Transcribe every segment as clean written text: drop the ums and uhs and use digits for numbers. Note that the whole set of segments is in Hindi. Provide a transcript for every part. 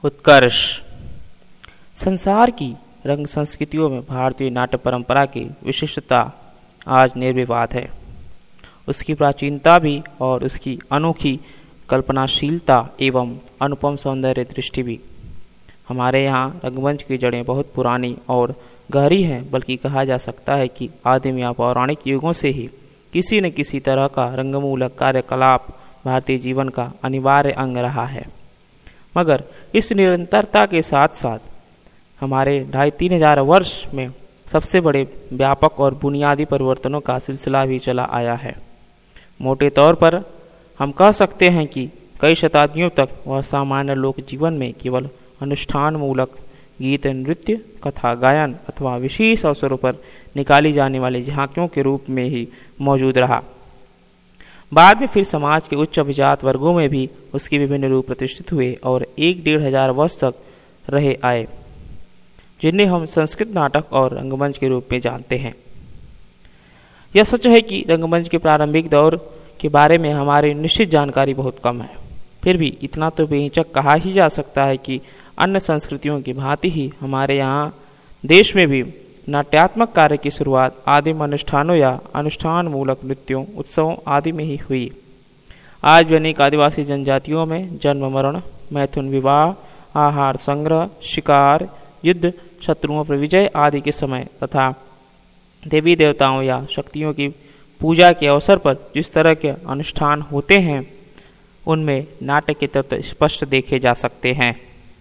उत्कर्ष। संसार की रंग संस्कृतियों में भारतीय नाट्य परंपरा की विशिष्टता आज निर्विवाद है। उसकी प्राचीनता भी और उसकी अनोखी कल्पनाशीलता एवं अनुपम सौंदर्य दृष्टि भी। हमारे यहाँ रंगमंच की जड़ें बहुत पुरानी और गहरी हैं, बल्कि कहा जा सकता है कि आदिम या पौराणिक युगों से ही किसी न किसी तरह का रंगमूलक कार्यकलाप भारतीय जीवन का अनिवार्य अंग रहा है। मगर इस निरंतरता के साथ साथ हमारे 2500-3000 हजार वर्ष में सबसे बड़े व्यापक और बुनियादी परिवर्तनों का सिलसिला भी चला आया है। मोटे तौर पर हम कह सकते हैं कि कई शताब्दियों तक वह सामान्य लोक जीवन में केवल अनुष्ठान मूलक गीत, नृत्य, कथा गायन अथवा विशेष अवसरों पर निकाली जाने वाली झांकियों के रूप में ही मौजूद रहा। बाद में फिर समाज के उच्च अभिजात वर्गों में भी उसके विभिन्न रूप प्रतिष्ठित हुए और 1-1.5 हजार वर्ष तक रहे आए, जिन्हें हम संस्कृत नाटक और रंगमंच के रूप में जानते हैं। यह सच है कि रंगमंच के प्रारंभिक दौर के बारे में हमारी निश्चित जानकारी बहुत कम है। फिर भी इतना तो बेहिचक कहा ही जा सकता है कि अन्य संस्कृतियों की भांति ही हमारे यहाँ देश में भी नाट्यात्मक कार्य की शुरुआत आदिम अनुष्ठानों या अनुष्ठान मूलक नृत्यों, उत्सवों आदि में ही हुई। आज भी अनेक आदिवासी जनजातियों में जन्म मरण, मैथुन विवाह, आहार संग्रह, शिकार, युद्ध, शत्रुओं पर विजय आदि के समय तथा देवी देवताओं या शक्तियों की पूजा के अवसर पर जिस तरह के अनुष्ठान होते हैं, उनमें नाट्य के तत्व स्पष्ट देखे जा सकते हैं।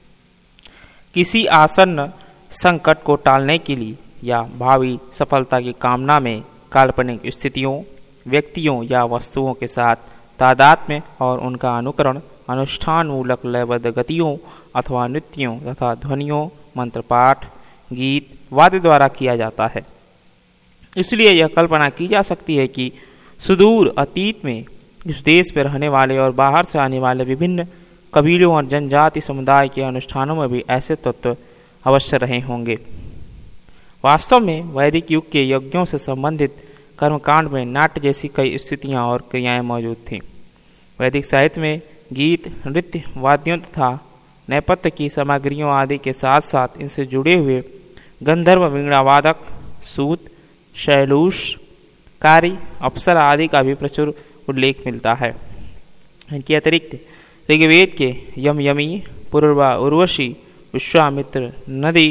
किसी आसन्न संकट को टालने के लिए या भावी सफलता की कामना में काल्पनिक स्थितियों, व्यक्तियों या वस्तुओं के साथ तादात्म्य और उनका अनुकरण अनुष्ठान मूलक लयबद्ध गतियों अथवा नृत्यों तथा ध्वनियों, मंत्रपाठ, गीत, वाद्य द्वारा किया जाता है। इसलिए यह कल्पना की जा सकती है कि सुदूर अतीत में इस देश में रहने वाले और बाहर से आने वाले विभिन्न कबीलों और जनजाति समुदाय के अनुष्ठानों में भी ऐसे तत्व अवश्य रहे होंगे। वास्तव में वैदिक युग के यज्ञों से संबंधित कर्मकांड में नाट्य जैसी कई स्थितियां और क्रियाएं मौजूद थीं। वैदिक साहित्य में गीत, नृत्य, वाद्यों तथा नेपथ्य की सामग्रियों आदि के साथ साथ इनसे जुड़े हुए गंधर्व, वीणावादक, सूत, शैलूष, कारी, अप्सरा आदि का भी प्रचुर उल्लेख मिलता है। इनके अतिरिक्त ऋग्वेद के यम यमी, पूर्वा, उर्वशी, विश्वामित्र, नदी,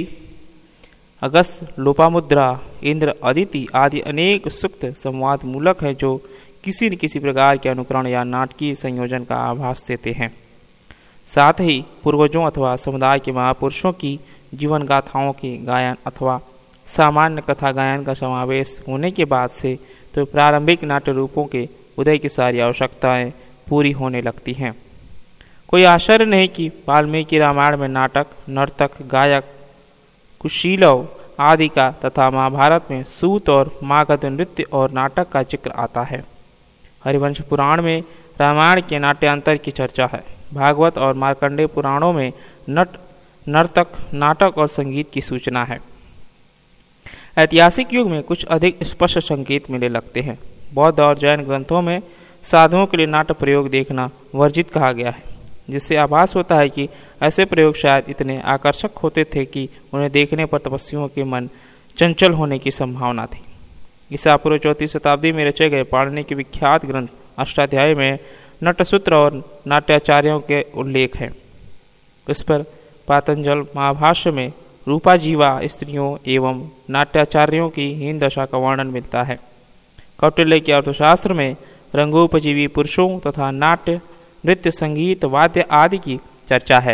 अगस्त, लोपामुद्रा, इंद्र, अदिति आदि अनेक सूक्त संवाद मूलक हैं, जो किसी न किसी प्रकार के अनुकरण या नाटकीय संयोजन का आभास देते हैं। साथ ही पूर्वजों अथवा समुदाय के महापुरुषों की जीवन गाथाओं के गायन अथवा सामान्य कथा गायन का समावेश होने के बाद से तो प्रारंभिक नाट्य रूपों के उदय की सारी आवश्यकताएं पूरी होने लगती हैं। कोई आश्चर्य नहीं कि वाल्मीकि रामायण में नाटक, नर्तक, गायक, कुशीलव आदि का तथा महाभारत में सूत और मागध नृत्य और नाटक का जिक्र आता है। हरिवंश पुराण में रामायण के नाट्यांतर की चर्चा है। भागवत और मार्कंडेय पुराणों में नर्तक, नाटक और संगीत की सूचना है। ऐतिहासिक युग में कुछ अधिक स्पष्ट संकेत मिलने लगते हैं। बौद्ध और जैन ग्रंथों में साधुओं के लिए नाट्य प्रयोग देखना वर्जित कहा गया है, जिससे आभास होता है कि ऐसे प्रयोग शायद इतने आकर्षक होते थे कि उन्हें देखने पर तपस्वियों के मन चंचल होने की संभावना थी। ईसा पूर्व 4वीं शताब्दी में रचे गए पाणिनि के विख्यात ग्रंथ अष्टाध्यायी में नटसूत्र और नाट्याचार्यों के उल्लेख है। इस पर पातंजल महाभाष्य में रूपा जीवा स्त्रियों एवं नाट्याचार्यों की हीन दशा का वर्णन मिलता है। कौटिल्य के अर्थशास्त्र में रंगोपजीवी पुरुषों तथा नाट्य, नृत्य, संगीत, वाद्य आदि की चर्चा है।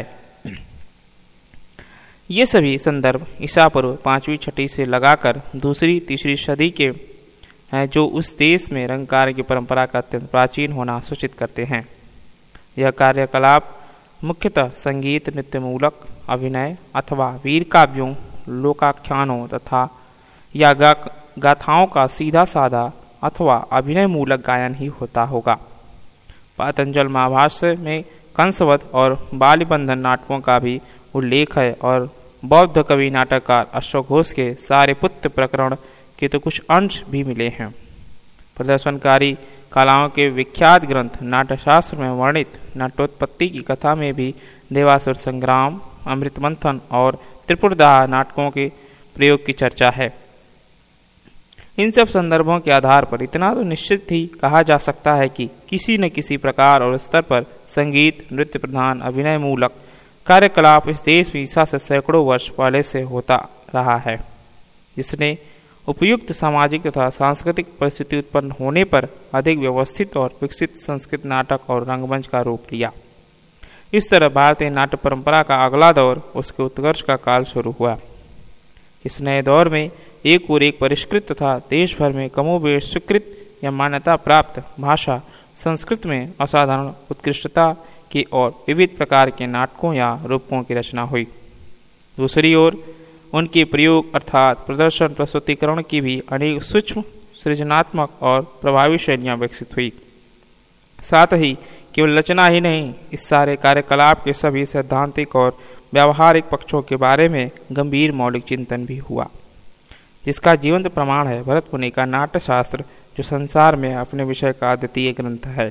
ये सभी संदर्भ ईसा पूर्व 5वीं-6वीं से लगाकर 2री-3री सदी के हैं, जो उस देश में रंग कार्य की परंपरा का अत्यंत प्राचीन होना सूचित करते हैं। यह कार्यकलाप मुख्यतः संगीत, नृत्य मूलक अभिनय अथवा वीर काव्यों, लोकाख्यानों तथा या गाथाओं का सीधा साधा अथवा अभिनय मूलक गायन ही होता होगा। पातंजल महाभाष्य में कंसवध और बालिबंधन नाटकों का भी उल्लेख है और बौद्ध कवि नाटककार अश्वघोष के सारिपुत्र प्रकरण के तो कुछ अंश भी मिले हैं। प्रदर्शनकारी कलाओं के विख्यात ग्रंथ नाट्यशास्त्र में वर्णित नाट्योत्पत्ति की कथा में भी देवासुर संग्राम, अमृत मंथन और त्रिपुरदाह नाटकों के प्रयोग की चर्चा है। इन सब संदर्भों के आधार पर इतना तो निश्चित ही कहा जा सकता है कि किसी न किसी प्रकार और स्तर पर संगीत, नृत्य प्रधान, अभिनय मूलक कार्यकलाप इस देश में ईसा से सैकड़ों वर्ष पहले से होता रहा है, जिसने उपयुक्त सामाजिक तथा सांस्कृतिक परिस्थिति उत्पन्न होने पर अधिक व्यवस्थित और विकसित संस्कृत नाटक और रंगमंच का रूप लिया। इस तरह भारतीय नाट्य परंपरा का अगला दौर उसके उत्कर्ष का काल शुरू हुआ। इस नए दौर में एक और एक परिष्कृत तथा देश भर में कमोबेश स्वीकृत या मान्यता प्राप्त भाषा संस्कृत में असाधारण उत्कृष्टता की और विविध प्रकार के नाटकों या रूपकों की रचना हुई। दूसरी ओर उनके प्रयोग अर्थात प्रदर्शन प्रस्तुतिकरण की भी अनेक सूक्ष्म, सृजनात्मक और प्रभावी शैलियां विकसित हुई। साथ ही केवल रचना ही नहीं, इस सारे कार्यकलाप के सभी सैद्धांतिक और व्यावहारिक पक्षों के बारे में गंभीर मौलिक चिंतन भी हुआ, जिसका जीवंत प्रमाण है भरत मुनि का नाट्यशास्त्र, जो संसार में अपने विषय का अद्वितीय ग्रंथ है।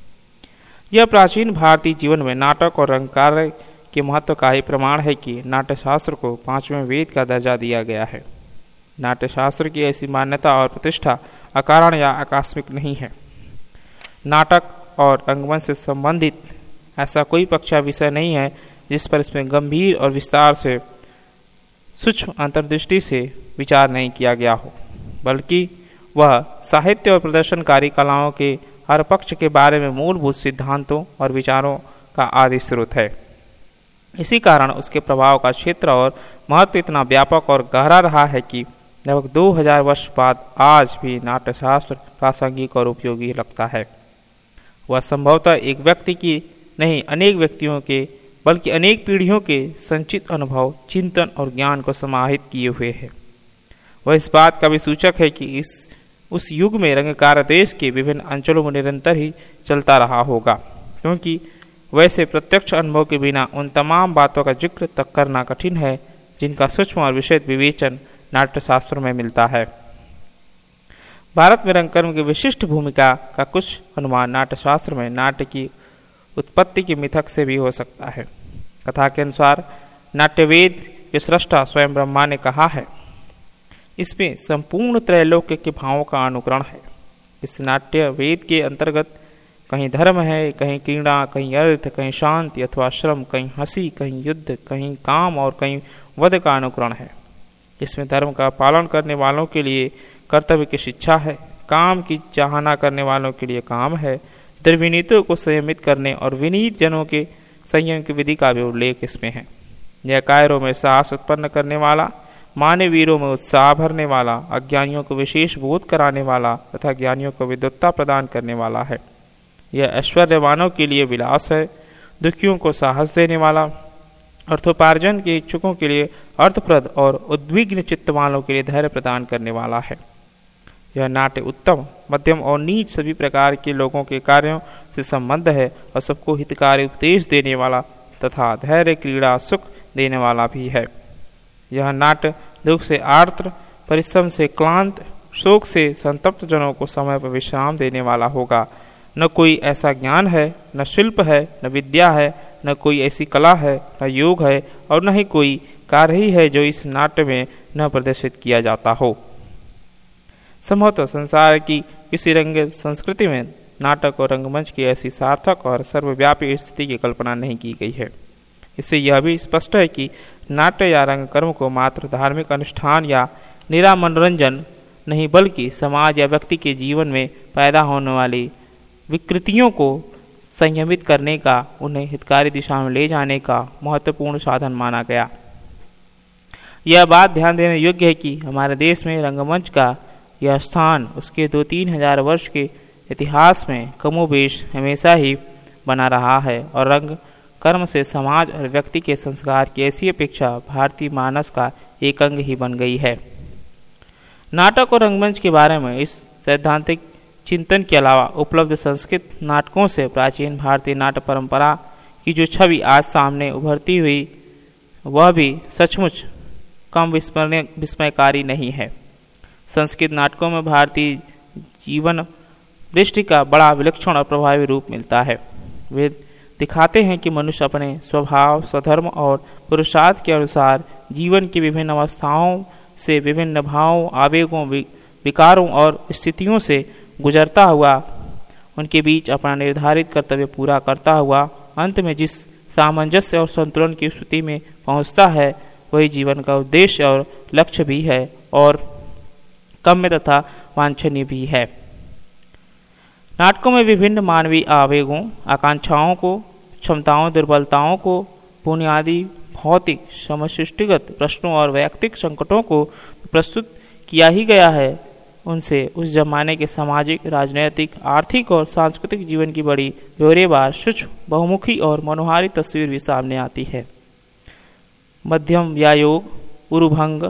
यह प्राचीन भारतीय जीवन में नाटक और रंगकार्य के महत्व का ही प्रमाण है कि नाट्यशास्त्र को 5वें वेद का दर्जा दिया गया है। नाट्यशास्त्र की ऐसी मान्यता और प्रतिष्ठा अकारण या आकस्मिक नहीं है। नाटक और रंगमंच से संबंधित ऐसा कोई कक्षा विषय नहीं है जिस पर इसमें गंभीर और विस्तार से सूक्ष्म अंतर्दृष्टि से विचार नहीं किया गया हो, बल्कि वह साहित्य और प्रदर्शनकारी कलाओं के हर पक्ष के बारे में मूलभूत सिद्धांतों और विचारों का आदि स्रोत है। इसी कारण उसके प्रभाव का क्षेत्र और महत्व इतना व्यापक और गहरा रहा है कि लगभग 2000 वर्ष बाद आज भी नाट्यशास्त्र प्रासंगिक और उपयोगी लगता है। वह संभवतः एक व्यक्ति की नहीं, अनेक व्यक्तियों के बल्कि अनेक पीढ़ियों के संचित अनुभव, चिंतन और ज्ञान को समाहित किए हुए है। वह इस बात का भी सूचक है कि उस युग में रंगकार देश के विभिन्न अंचलों में निरंतर ही चलता रहा होगा, क्योंकि वैसे प्रत्यक्ष अनुभव के बिना उन तमाम बातों का जिक्र तक करना कठिन है जिनका सूक्ष्म और विशद विवेचन नाट्यशास्त्रों में मिलता है। भारत में रंगकर्म की विशिष्ट भूमिका का कुछ अनुमान नाट्यशास्त्र में नाट्य की उत्पत्ति की मिथक से भी हो सकता है। कथा के अनुसार नाट्यवेद के सृष्टा स्वयं ब्रह्मा ने कहा है। इसमें संपूर्ण त्रैलोक्य के भावों का अनुकरण है। इस नाट्य वेद के अंतर्गत कहीं धर्म है, कहीं क्रीड़ा, कहीं अर्थ, कहीं शांति अथवा श्रम, कहीं हंसी, कहीं युद्ध, कहीं काम और कहीं वध का अनुकरण है। इसमें धर्म का पालन करने वालों के लिए कर्तव्य की शिक्षा है, काम की चाहना करने वालों के लिए काम है, द्रविनीतों को संयमित करने और विनीत जनों के संयम की विधि का भी उल्लेख इसमें है। यह कायरों में साहस उत्पन्न करने वाला, माने वीरों में उत्साह भरने वाला, अज्ञानियों को विशेष बोध कराने वाला तथा ज्ञानियों को विद्वत्ता प्रदान करने वाला है। यह ऐश्वर्यवानों के लिए विलास है, दुखियों को साहस देने वाला, अर्थोपार्जन के इच्छुकों के लिए अर्थप्रद और उद्विग्न चित्त वालों के लिए धैर्य प्रदान करने वाला है। यह नाट्य उत्तम, मध्यम और नीच सभी प्रकार के लोगों के कार्यों से संबद्ध है और सबको हितकारी उपदेश देने वाला तथा धैर्य, क्रीड़ा, सुख देने वाला भी है। यह नाट्य दुख से आर्द्र, परिश्रम से क्लांत, शोक से संतप्त जनों को समय पर विश्राम देने वाला होगा। न कोई ऐसा ज्ञान है, न शिल्प है, न विद्या है, न कोई ऐसी कला है, न योग है और न ही कोई कार्य ही है जो इस नाट्य में न प्रदर्शित किया जाता हो। संभवतः संसार की किसी रंग संस्कृति में नाटक और रंगमंच की ऐसी सार्थक और सर्वव्यापी स्थिति की कल्पना नहीं की गई है। इससे यह भी स्पष्ट है कि नाट्य या रंगकर्म को मात्र धार्मिक अनुष्ठान या निरा मनोरंजन नहीं, बल्कि समाज या व्यक्ति के जीवन में पैदा होने वाली विकृतियों को संयमित करने का, उन्हें हितकारी दिशा में ले जाने का महत्वपूर्ण साधन माना गया। यह बात ध्यान देने योग्य है कि हमारे देश में रंगमंच का यह स्थान उसके 2-3 हजार वर्ष के इतिहास में कमोबेश हमेशा ही बना रहा है और रंग कर्म से समाज और व्यक्ति के संस्कार की ऐसी अपेक्षा भारतीय मानस का एक अंग ही बन गई है। नाटक और रंगमंच के बारे में इस सैद्धांतिक चिंतन के अलावा उपलब्ध संस्कृत नाटकों से प्राचीन भारतीय नाट्य परंपरा की जो छवि आज सामने उभरती हुई, वह भी सचमुच कम विस्मयकारी नहीं है। संस्कृत नाटकों में भारतीय जीवन दृष्टि का बड़ा विलक्षण और प्रभावी रूप मिलता है। वे दिखाते हैं कि मनुष्य अपने स्वभाव, स्वधर्म और पुरुषार्थ के अनुसार जीवन की विभिन्न अवस्थाओं से, विभिन्न भावों, आवेगों, विकारों और स्थितियों से गुजरता हुआ उनके बीच अपना निर्धारित कर्तव्य पूरा करता हुआ अंत में जिस सामंजस्य और संतुलन की स्थिति में पहुंचता है, वही जीवन का उद्देश्य और लक्ष्य भी है और काम्य तथा वांछनीय भी है। नाटकों में विभिन्न मानवीय आवेगों, आकांक्षाओं को, क्षमताओं, दुर्बलताओं को, बुनियादी भौतिक, समष्टिगत प्रश्नों और वैयक्तिक संकटों को प्रस्तुत किया ही गया है। उनसे उस जमाने के सामाजिक, राजनैतिक, आर्थिक और सांस्कृतिक जीवन की बड़ी ब्यौरेवार, सूक्ष्म, बहुमुखी और मनोहारी तस्वीर भी सामने आती है। मध्यम व्यायोग, उरुभंग,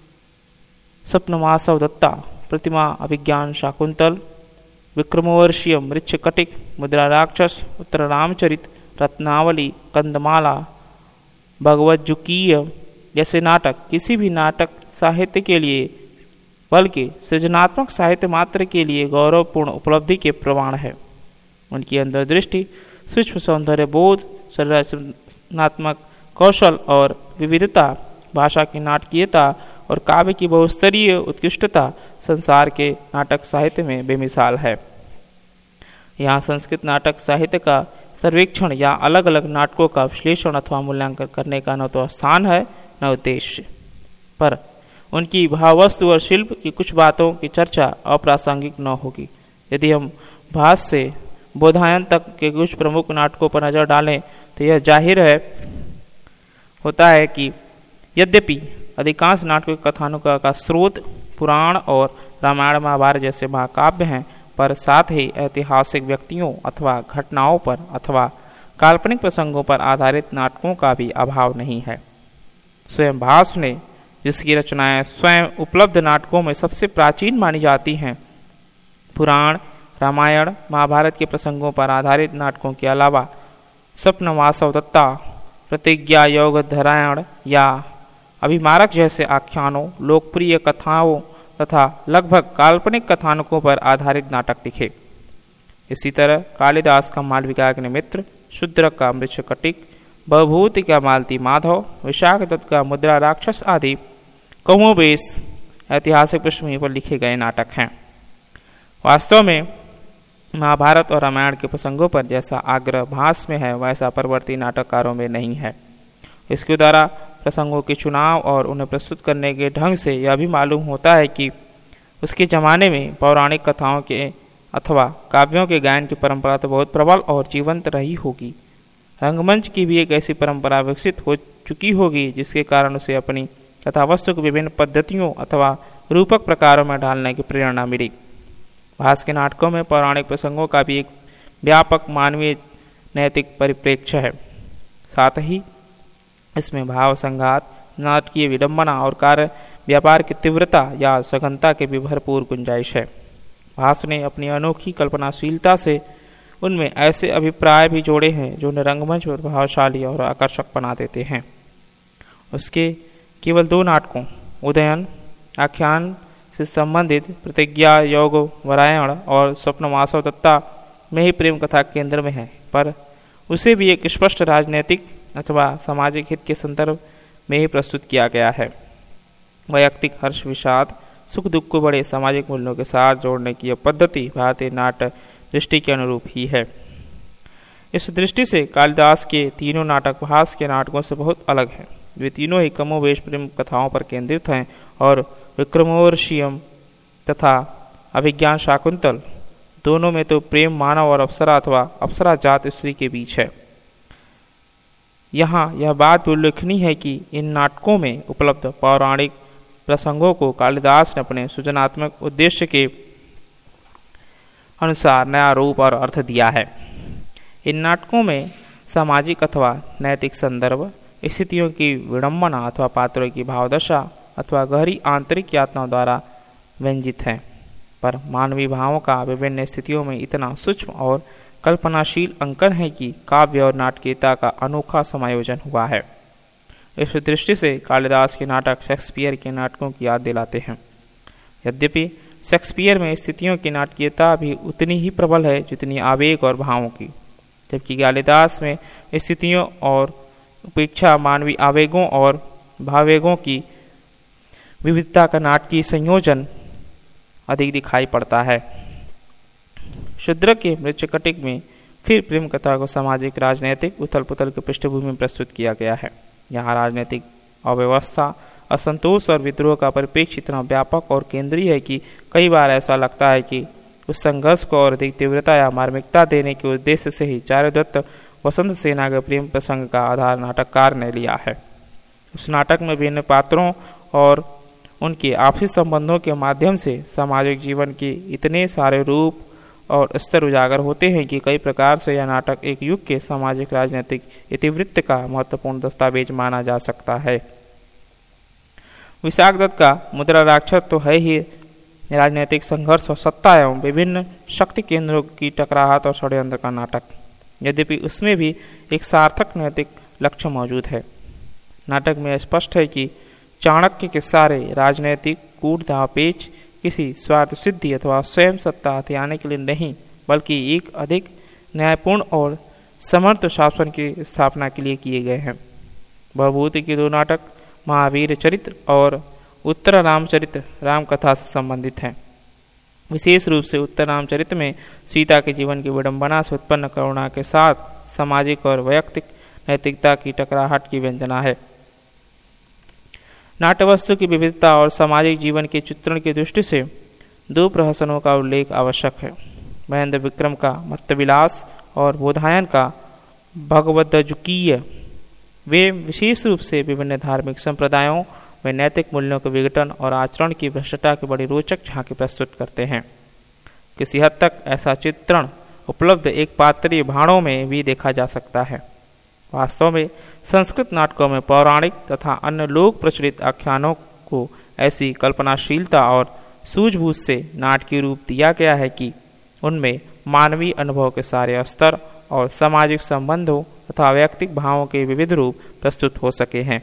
स्वप्नवासव दत्ता, प्रतिमा अभिज्ञान शाकुंतल, विक्रमोर्वशीय मृच्छकटिक, मुद्रा राक्षस, उत्तर रामचरित, रत्नावली, कंदमाला, भगवज्जुकीय जैसे नाटक किसी भी नाटक साहित्य के लिए बल्कि सृजनात्मक साहित्य मात्र के लिए गौरवपूर्ण उपलब्धि के प्रमाण है। उनकी अंतर्दृष्टि, सूक्ष्म सौंदर्य बोध, संरचनात्मक कौशल और विविधता, भाषा की नाटकीयता और काव्य की बहुस्तरीय उत्कृष्टता संसार के नाटक साहित्य में बेमिसाल है। यहाँ संस्कृत नाटक साहित्य का सर्वेक्षण या अलग अलग नाटकों का विश्लेषण अथवा मूल्यांकन करने का न तो स्थान है न उद्देश्य, पर उनकी भाववस्तु और शिल्प की कुछ बातों की चर्चा अप्रासंगिक न होगी। यदि हम भास से बोधायन तक के कुछ प्रमुख नाटकों पर नजर डालें तो यह जाहिर होता है कि यद्यपि अधिकांश नाटकों के कथानकों का स्रोत पुराण और रामायण महाभारत जैसे महाकाव्य हैं, पर साथ ही ऐतिहासिक व्यक्तियों अथवा घटनाओं पर अथवा काल्पनिक प्रसंगों पर आधारित नाटकों का भी अभाव नहीं है। स्वयं भास ने, जिसकी रचनाएं स्वयं उपलब्ध नाटकों में सबसे प्राचीन मानी जाती हैं, पुराण, रामायण, महाभारत के प्रसंगों पर आधारित नाटकों के अलावा स्वप्नवासव दत्ता, प्रतिज्ञा योग धरायण या अभिमारक जैसे आख्यानों, लोकप्रिय कथाओं तथा लगभग काल्पनिक कथानकों पर आधारित नाटक लिखे। इसी तरह कालिदास का मालविकाग्निमित्र, शूद्रक का मृच्छकटिक, भवभूति का मालती माधव, विशाख दत्त का मुद्रा राक्षस आदि कमोबेश ऐतिहासिक पृष्ठभूमि पर लिखे गए नाटक हैं। वास्तव में महाभारत और रामायण के प्रसंगों पर जैसा आग्रह भास में है, वैसा परवर्ती नाटककारों में नहीं है। इसके द्वारा प्रसंगों के चुनाव और उन्हें प्रस्तुत करने के ढंग से यह भी मालूम होता है कि उसके जमाने में पौराणिक कथाओं के अथवा काव्यों के गायन की परंपरा तो बहुत प्रबल और जीवंत रही होगी। रंगमंच की भी एक ऐसी परंपरा विकसित हो चुकी होगी जिसके कारण उसे अपनी कथावस्तु को विभिन्न पद्धतियों अथवा रूपक प्रकारों में ढालने की प्रेरणा मिली। भास के नाटकों में पौराणिक प्रसंगों का भी एक व्यापक मानवीय नैतिक परिप्रेक्ष्य है। साथ ही इसमें भाव संघात, नाटकीय विडंबना और कार्य व्यापार की तीव्रता या सघनता के भी भरपूर गुंजाइश है। भास ने अपनी अनोखी कल्पनाशीलता से उनमें ऐसे अभिप्राय भी जोड़े हैं जो उन्हें रंगमंच पर प्रभावशाली और आकर्षक बना देते हैं। उसके केवल 2 नाटकों, उदयन आख्यान से संबंधित प्रतिज्ञा योग वरायण और स्वप्नवासव दत्ता में ही प्रेम कथा केंद्र में है, पर उसे भी एक स्पष्ट राजनीतिक अथवा सामाजिक हित के संदर्भ में ही प्रस्तुत किया गया है। वैयक्तिक हर्ष, विषाद, सुख दुख को बड़े सामाजिक मूल्यों के साथ जोड़ने की यह पद्धति भारतीय नाट्य दृष्टि के अनुरूप ही है। इस दृष्टि से कालिदास के तीनों नाटक भास के नाटकों से बहुत अलग हैं। वे तीनों ही कमोवेश प्रेम कथाओं पर केंद्रित हैं और विक्रमोर्वशीयम तथा अभिज्ञान शाकुंतल दोनों में तो प्रेम मानव और अप्सरा अथवा अप्सरा जात स्त्री के बीच है। यहाँ यह बात भी उल्लेखनीय है कि इन नाटकों में उपलब्ध पौराणिक प्रसंगों को कालिदास ने अपने सृजनात्मक उद्देश्य के अनुसार नया रूप और अर्थ दिया है। इन नाटकों में सामाजिक अथवा नैतिक संदर्भ, स्थितियों की विडंबना अथवा पात्रों की भावदशा अथवा गहरी आंतरिक यातनाओं द्वारा व्यंजित है, पर मानवीय भावों का विभिन्न स्थितियों में इतना सूक्ष्म और कल्पनाशील अंकन है कि काव्य और नाटकीयता का अनोखा समायोजन हुआ है। इस दृष्टि से कालिदास के नाटक शेक्सपियर के नाटकों की याद दिलाते हैं। यद्यपि शेक्सपियर में स्थितियों की नाटकीयता भी उतनी ही प्रबल है जितनी आवेग और भावों की। जबकि कालिदास में स्थितियों और उपेक्षा, मानवीय आवेगों और भावेगों की विविधता का नाटकीय संयोजन अधिक दिखाई पड़ता है। शूद्र के मृच्छकटिक में फिर प्रेम कथा को सामाजिक राजनीतिक उथल पुथल की पृष्ठभूमि में प्रस्तुत किया गया है। यहाँ राजनीतिक अव्यवस्था, असंतोष और विद्रोह का परिप्रेक्ष्य इतना व्यापक और केंद्रीय है कि कई बार ऐसा लगता है कि उस संघर्ष को और अधिक तीव्रता या मार्मिकता देने के उद्देश्य से ही चारुदत्त वसंत सेना के प्रेम प्रसंग का आधार नाटककार ने लिया है। उस नाटक में विभिन्न पात्रों और उनके आपसी संबंधों के माध्यम से सामाजिक जीवन के इतने सारे रूप और स्तर उजागर होते हैं कि कई प्रकार से यह नाटक एक युग के सामाजिक राजनीतिक इतिवृत्त का महत्वपूर्ण दस्तावेज माना जा सकता है। विशाख दत्त का मुद्रा राक्षस तो है ही राजनीतिक संघर्ष और सत्ता एवं विभिन्न शक्ति केंद्रों की टकराहट और षड्यंत्र का नाटक, यद्यपि उसमें भी एक सार्थक नैतिक लक्ष्य मौजूद है। नाटक में स्पष्ट है कि चाणक्य के सारे राजनैतिक कूट दावपेच किसी स्वार्थ सिद्धि अथवा स्वयं सत्ता हथियाने के लिए नहीं, बल्कि एक अधिक न्यायपूर्ण और समर्थ शासन की स्थापना के लिए किए गए हैं। भवभूति के 2 नाटक महावीर चरित्र और उत्तर रामचरित्र रामकथा से संबंधित हैं। विशेष रूप से उत्तर रामचरित्र में सीता के जीवन की विडंबना से उत्पन्न करुणा के साथ सामाजिक और वैयक्तिक नैतिकता की टकराहट की व्यंजना है। नाट्यवस्तु की विविधता और सामाजिक जीवन के चित्रण की दृष्टि से 2 प्रहसनों का उल्लेख आवश्यक है। महेंद्र विक्रम का मत्तविलास और बोधायन का भगवद्गीय। वे विशेष रूप से विभिन्न धार्मिक संप्रदायों में नैतिक मूल्यों के विघटन और आचरण की भ्रष्टता की बड़ी रोचक झांकी प्रस्तुत करते हैं। किसी हद तक ऐसा चित्रण उपलब्ध एक पात्रीय भाणों में भी देखा जा सकता है। वास्तव में संस्कृत नाटकों में पौराणिक तथा अन्य लोक प्रचलित आख्यानों को ऐसी कल्पनाशीलता और सूझबूझ से नाटकीय रूप दिया गया है कि उनमें मानवीय अनुभव के सारे स्तर और सामाजिक संबंधों तथा वैयक्तिक भावों के विविध रूप प्रस्तुत हो सके हैं।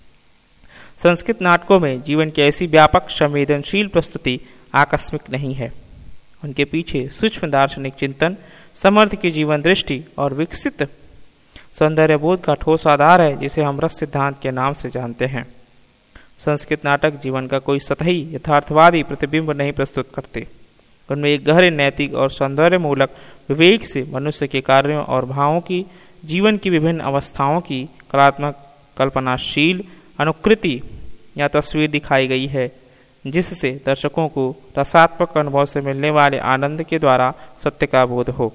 संस्कृत नाटकों में जीवन की ऐसी व्यापक संवेदनशील प्रस्तुति आकस्मिक नहीं है। उनके पीछे सूक्ष्म दार्शनिक चिंतन, समर्थ की जीवन दृष्टि और विकसित सौंदर्य बोध का ठोस आधार है, जिसे हम रस सिद्धांत के नाम से जानते हैं। संस्कृत नाटक जीवन का कोई सतही यथार्थवादी प्रतिबिंब नहीं प्रस्तुत करते। उनमें एक गहरे नैतिक और सौंदर्य मूलक विवेक से मनुष्य के कार्यों और भावों की, जीवन की विभिन्न अवस्थाओं की कलात्मक कल्पनाशील अनुकृति या तस्वीर दिखाई गई है, जिससे दर्शकों को रसात्मक अनुभव से मिलने वाले आनंद के द्वारा सत्य का बोध हो।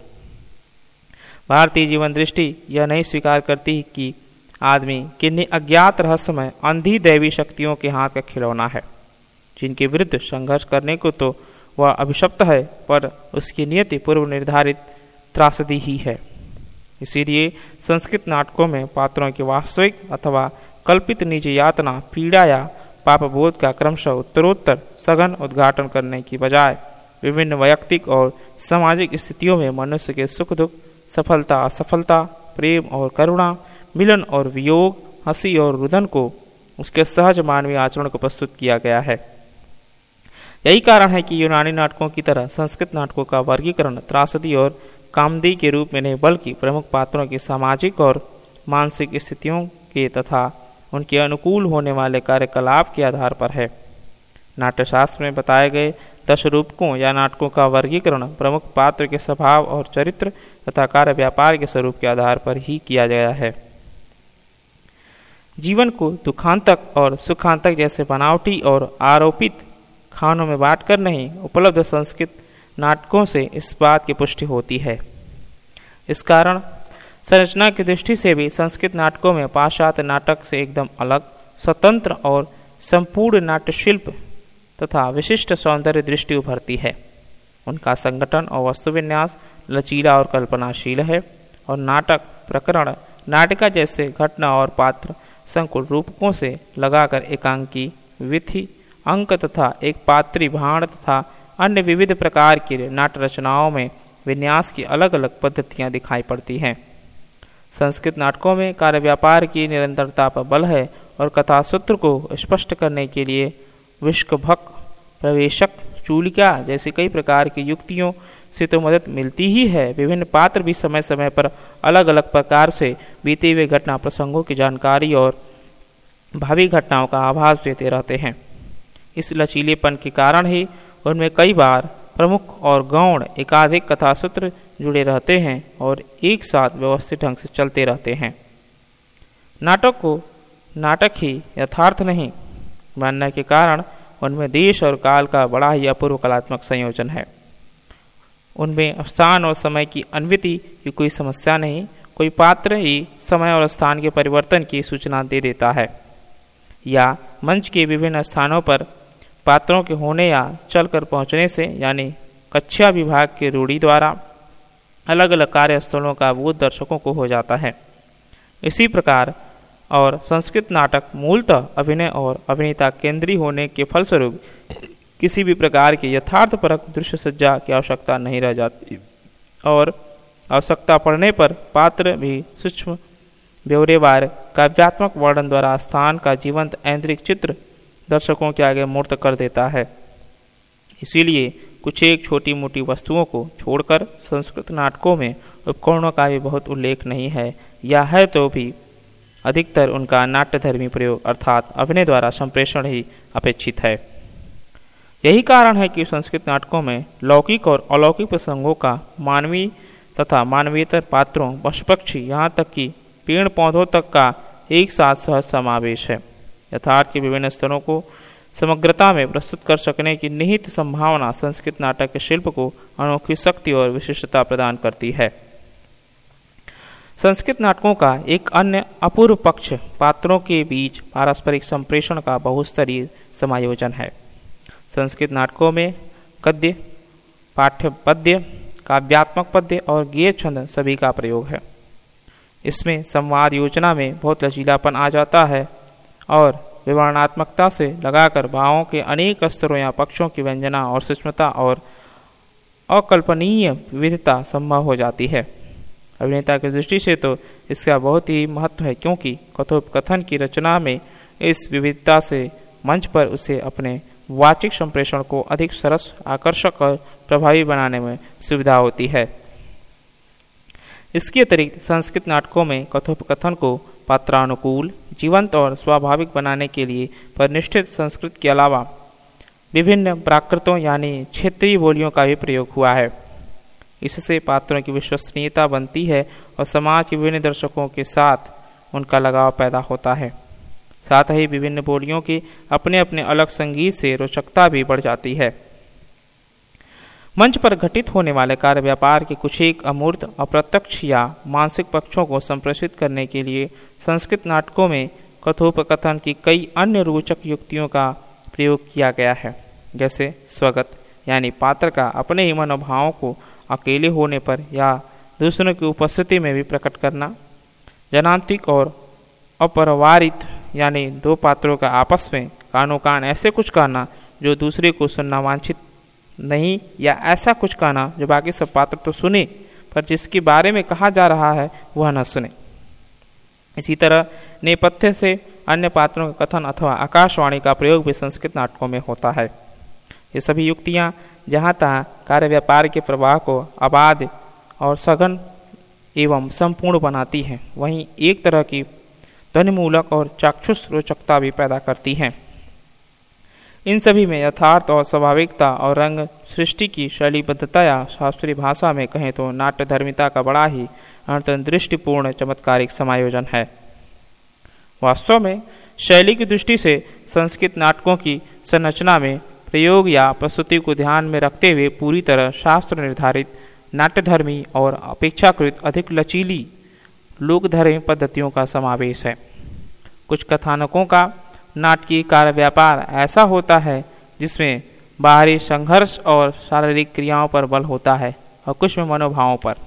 भारतीय जीवन दृष्टि यह नहीं स्वीकार करती कि आदमी किन्हीं अज्ञात रहस्यमय अंधी दैवी शक्तियों के हाथ का खिलौना है, जिनके विरुद्ध संघर्ष करने को तो वह अभिशप्त है, पर उसकी नियति पूर्व निर्धारित त्रासदी ही है। इसीलिए संस्कृत नाटकों में पात्रों की वास्तविक अथवा कल्पित निज यातना, पीड़ा या पाप बोध का क्रमशः उत्तरोत्तर सघन उद्घाटन करने की बजाय विभिन्न वैयक्तिक और सामाजिक स्थितियों में मनुष्य के सुख दुख, सफलता असफलता, प्रेम और करुणा, मिलन और वियोग, हंसी और रुदन को उसके सहज मानवीय आचरण को प्रस्तुत किया गया है। यही कारण है कि यूनानी नाटकों की तरह संस्कृत नाटकों का वर्गीकरण त्रासदी और कामदी के रूप में नहीं, बल्कि प्रमुख पात्रों की सामाजिक और मानसिक स्थितियों के तथा उनके अनुकूल होने वाले कार्यकलाप के आधार पर है। नाट्यशास्त्र में बताए गए 10 रूपकों या नाटकों का वर्गीकरण प्रमुख पात्र के स्वभाव और चरित्र तथा कार्य व्यापार के स्वरूप के आधार पर ही किया गया है। जीवन को दुखांतक और सुखांतक जैसे बनावटी और आरोपित खानों में बांटकर नहीं, उपलब्ध संस्कृत नाटकों से इस बात की पुष्टि होती है। इस कारण संरचना की दृष्टि से भी संस्कृत नाटकों में पाश्चात्य नाटक से एकदम अलग, स्वतंत्र और संपूर्ण नाट्य शिल्प तथा विशिष्ट सौंदर्य दृष्टि उभरती है। उनका संगठन और वस्तु विन्यास लचीला और कल्पनाशील है, और नाटक, प्रकरण, नाटिका जैसे घटना और पात्र संकुल रूपकों से लगाकर एकांकी, विधि, अंक तथा एक पात्री भाण तथा अन्य विविध प्रकार की नाट्य रचनाओं में विन्यास की अलग अलग पद्धतियां दिखाई पड़ती हैं। संस्कृत नाटकों में कार्य व्यापार की निरंतरता पर बल है, और कथा सूत्र को स्पष्ट करने के लिए विष्कभक, प्रवेशक, चूलिका जैसी कई प्रकार की युक्तियों से तो मदद मिलती ही है, विभिन्न पात्र भी समय समय पर अलग अलग प्रकार से बीते हुए घटना प्रसंगों की जानकारी और भावी घटनाओं का आभास देते रहते हैं। इस लचीलेपन के कारण ही उनमें कई बार प्रमुख और गौण एकाधिक कथा सूत्र जुड़े रहते हैं और एक साथ व्यवस्थित ढंग से चलते रहते हैं। नाटक को नाटक ही यथार्थ नहीं मानने के कारण उनमें देश और काल का बड़ा ही अपूर्व कलात्मक संयोजन है। उनमें स्थान और समय की अन्विति की कोई समस्या नहीं, कोई पात्र ही समय और स्थान के परिवर्तन की सूचना दे देता है, या मंच के विभिन्न स्थानों पर पात्रों के होने या चलकर पहुंचने से यानी कक्षा विभाग के रूढ़ी द्वारा अलग अलग कार्यस्थलों का बोध दर्शकों को हो जाता है। इसी प्रकार और संस्कृत नाटक मूलतः अभिनय और अभिनेता केंद्रीय होने के फलस्वरूप किसी भी प्रकार के यथार्थपरक दृश्य सज्जा की आवश्यकता नहीं रह जाती और आवश्यकता पड़ने पर पात्र भी सूक्ष्म ब्यौरेवार काव्यात्मक वर्णन द्वारा स्थान का जीवंत ऐन्द्रिक चित्र दर्शकों के आगे मूर्त कर देता है। इसीलिए कुछ एक छोटी मोटी वस्तुओं को छोड़कर संस्कृत नाटकों में उपकरणों का भी बहुत उल्लेख नहीं है, या है तो भी अधिकतर उनका नाट्यधर्मी प्रयोग अर्थात अभिनय द्वारा संप्रेषण ही अपेक्षित है। यही कारण है कि संस्कृत नाटकों में लौकिक और अलौकिक प्रसंगों का मानवीय तथा मानवीयतर पात्रों, पशु पक्षी, यहाँ तक कि पेड़ पौधों तक का एक साथ सहज समावेश है। यथार्थ के विभिन्न स्तरों को समग्रता में प्रस्तुत कर सकने की निहित संभावना संस्कृत नाटक के शिल्प को अनोखी शक्ति और विशिष्टता प्रदान करती है। संस्कृत नाटकों का एक अन्य अपूर्व पक्ष पात्रों के बीच पारस्परिक संप्रेषण का बहुस्तरीय समायोजन है। संस्कृत नाटकों में गद्य, पाठ्य पद्य, काव्यात्मक पद्य और गेय छंद सभी का प्रयोग है। इसमें संवाद योजना में बहुत लचीलापन आ जाता है और विवरणात्मकता से लगाकर भावों के अनेक स्तरों या पक्षों की व्यंजना और सूक्ष्मता और अकल्पनीय विविधता संभव हो जाती है। अभिनेता की दृष्टि से तो इसका बहुत ही महत्व है, क्योंकि कथोपकथन की रचना में इस विविधता से मंच पर उसे अपने वाचिक संप्रेषण को अधिक सरस, आकर्षक और प्रभावी बनाने में सुविधा होती है। इसके अतिरिक्त संस्कृत नाटकों में कथोपकथन को पात्रानुकूल, जीवंत और स्वाभाविक बनाने के लिए परिनिष्ठित संस्कृत के अलावा विभिन्न प्राकृतों यानी क्षेत्रीय बोलियों का भी प्रयोग हुआ है। इससे पात्रों की विश्वसनीयता बनती है और समाज के विभिन्न दर्शकों के साथ उनका लगाव पैदा होता है। साथ ही विभिन्न बोलियों की अपने अपने अलग संगीत से रोचकता भी बढ़ जाती है। मंच पर घटित होने वाले कार्य व्यापार के कुछ एक अमूर्त, अप्रत्यक्ष या मानसिक पक्षों को संप्रेषित करने के लिए संस्कृत नाटकों में कथोपकथन की कई अन्य रोचक युक्तियों का प्रयोग किया गया है, जैसे स्वगत यानी पात्र का अपने ही मनोभावों को अकेले होने पर या दूसरों की उपस्थिति में भी प्रकट करना, जनांतिक और अपरिवारित यानी दो पात्रों का आपस में कानो कान ऐसे कुछ कहना जो दूसरे को सुनना वांछित नहीं, या ऐसा कुछ कहना जो बाकी सब पात्र तो सुने पर जिसके बारे में कहा जा रहा है वह न सुने। इसी तरह नेपथ्य से अन्य पात्रों का कथन अथवा आकाशवाणी का प्रयोग भी संस्कृत नाटकों में होता है। ये सभी युक्तियां जहां तहां कार्य व्यापार के प्रवाह को अबाध और सघन एवं संपूर्ण बनाती हैं, वहीं एक तरह की ध्वनिमूलक और चाक्षुष रोचकता भी पैदा करती हैं। इन सभी में यथार्थ और स्वाभाविकता और रंग सृष्टि की शैलीबद्धता या शास्त्रीय भाषा में कहें तो नाट्य धर्मिता का बड़ा ही अंतर्दृष्टिपूर्ण चमत्कारिक समायोजन है। वास्तव में शैली की दृष्टि से संस्कृत नाटकों की संरचना में प्रयोग या प्रस्तुति को ध्यान में रखते हुए पूरी तरह शास्त्र निर्धारित नाट्यधर्मी और अपेक्षाकृत अधिक लचीली लोकधर्मी पद्धतियों का समावेश है। कुछ कथानकों का नाटकीय कार्य व्यापार ऐसा होता है जिसमें बाहरी संघर्ष और शारीरिक क्रियाओं पर बल होता है और कुछ में मनोभावों पर,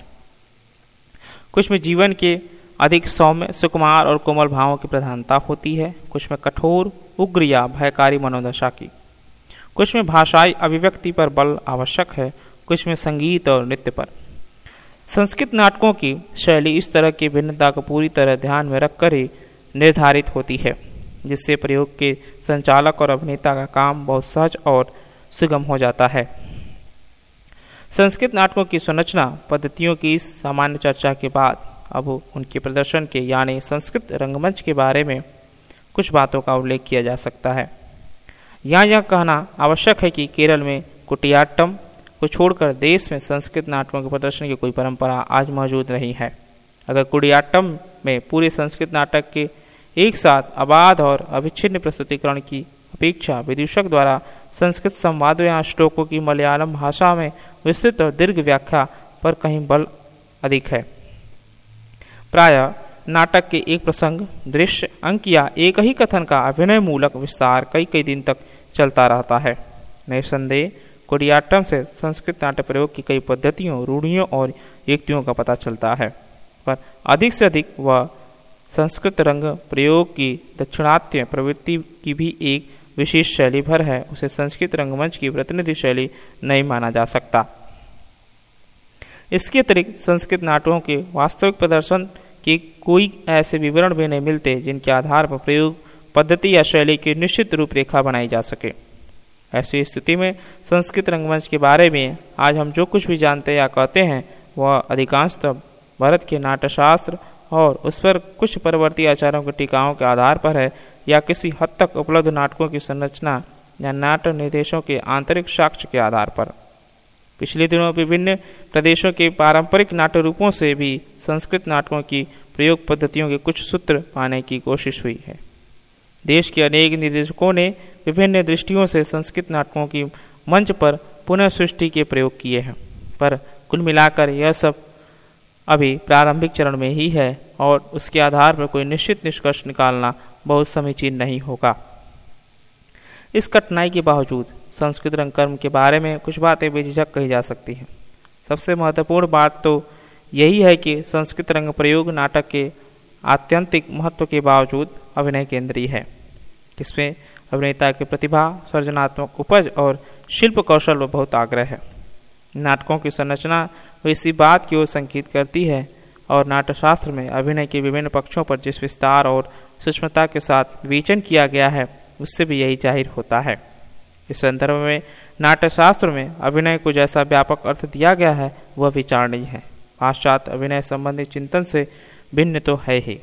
कुछ में जीवन के अधिक सौम्य, सुकुमार और कोमल भावों की प्रधानता होती है, कुछ में कठोर, उग्र या भयकारी मनोदशा की, कुछ में भाषाई अभिव्यक्ति पर बल आवश्यक है, कुछ में संगीत और नृत्य पर। संस्कृत नाटकों की शैली इस तरह की भिन्नता को पूरी तरह ध्यान में रखकर ही निर्धारित होती है, जिससे प्रयोग के संचालक और अभिनेता का काम बहुत सहज और सुगम हो जाता है। संस्कृत नाटकों की संरचना पद्धतियों की इस सामान्य चर्चा के बाद अब उनके प्रदर्शन के यानी संस्कृत रंगमंच के बारे में कुछ बातों का उल्लेख किया जा सकता है। यहाँ यह कहना आवश्यक है कि केरल में कुटियाट्टम को छोड़कर देश में संस्कृत नाटकों के प्रदर्शन की कोई परंपरा आज मौजूद नहीं है। अगर कुटियाट्टम में पूरे संस्कृत नाटक के एक साथ अबाध और अविच्छिन्न प्रस्तुतिकरण की अपेक्षा विदूषक द्वारा संस्कृत संवादों या श्लोकों की मलयालम भाषा में विस्तृत और दीर्घ व्याख्या पर कहीं बल अधिक है। प्रायः नाटक के एक प्रसंग, दृश्य, अंक या एक ही कथन का अभिनय मूलक विस्तार कई कई दिन तक चलता रहता है। निसंदेह कुटियाट्टम से संस्कृत नाट्य प्रयोग की कई पद्धतियों, रूढ़ियों और युक्तियों का पता चलता है, पर अधिक से अधिक वह संस्कृत रंग प्रयोग की दक्षिणात्य प्रवृत्ति की भी एक विशेष शैली भर है। उसे संस्कृत रंगमंच की प्रतिनिधि शैली नहीं माना जा सकता। इसके अतिरिक्त संस्कृत नाटकों के वास्तविक प्रदर्शन के कोई ऐसे विवरण भी नहीं मिलते जिनके आधार पर प्रयोग पद्धति या शैली की निश्चित रूपरेखा बनाई जा सके। ऐसी स्थिति में संस्कृत रंगमंच के बारे में आज हम जो कुछ भी जानते या कहते हैं वह अधिकांशतः भारत के नाट्यशास्त्र और उस पर कुछ परवर्ती आचार्यों की टीकाओं के आधार पर है या किसी हद तक उपलब्ध नाटकों की संरचना या नाट्य निर्देशों के आंतरिक साक्ष्य के आधार पर। पिछले दिनों विभिन्न प्रदेशों के पारंपरिक नाट्य रूपों से भी संस्कृत नाटकों की प्रयोग पद्धतियों के कुछ सूत्र पाने की कोशिश हुई है। देश के अनेक निर्देशकों ने विभिन्न दृष्टियों से संस्कृत नाटकों की मंच पर पुनः सृष्टि के प्रयोग किए हैं, पर कुल मिलाकर यह सब अभी प्रारंभिक चरण में ही है और उसके आधार पर कोई निश्चित निष्कर्ष निकालना बहुत समीचीन नहीं होगा। इस कठिनाई के बावजूद संस्कृत रंगकर्म के बारे में कुछ बातें बेझिझक कही जा सकती हैं। सबसे महत्वपूर्ण बात तो यही है कि संस्कृत रंग प्रयोग नाटक के आत्यंतिक महत्व के बावजूद अभिनय केंद्रीय है, जिसमें अभिनेता की प्रतिभा, सृजनात्मक उपज और शिल्प कौशल पर बहुत आग्रह है। नाटकों की संरचना इसी बात की ओर संकेत करती है और नाट्यशास्त्र में अभिनय के विभिन्न पक्षों पर जिस विस्तार और सूक्ष्मता के साथ विवेचन किया गया है उससे भी यही जाहिर होता है। इस संदर्भ में नाट्यशास्त्र में अभिनय को जैसा व्यापक अर्थ दिया गया है वह विचारणीय है। पाश्चात्य अभिनय संबंधी चिंतन से भिन्न तो है ही।